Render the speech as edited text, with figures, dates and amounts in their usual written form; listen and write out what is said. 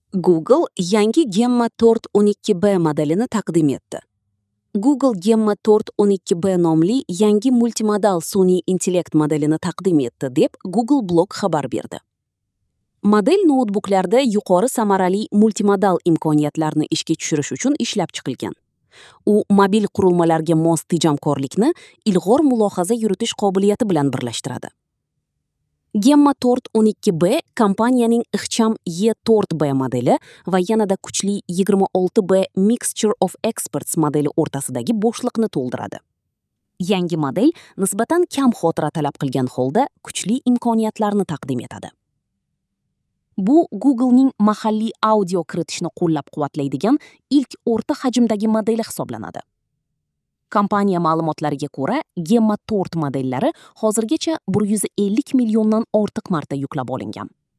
Google yangi Gemma 412B modelini taqdim etdi. Google Gemma 412B nomli yangi multimodal sun'iy intellekt modelini taqdim etdi deb Google Blog xabar berdi. Model noutbuklarda yuqori samarali multimodal imkoniyatlarni ishga tushirish uchun ishlab chiqilgan. U mobil qurilmalarga mos tejamkorlikni ilg'or mulohaza yuritish qobiliyati bilan birlashtiradi. Gemma 412B kompaniyaning ixcham E4B modeli va yanada kuchli 26B Mixture of Experts modeli o'rtasidagi bo'shliqni to'ldiradi. Yangi model nisbatan kam xotira talab qilgan holda kuchli imkoniyatlarni taqdim etadi. Bu Google'ning mahalliy audio kiritishni qo'llab-quvvatlaydigan ilk o'rta hajmdagi modeli hisoblanadi. Kompaniya ma'lumotlariga ko'ra, Gemma 4 modellari hozirgacha 150 milliondan ortiq marta yuklab olingan.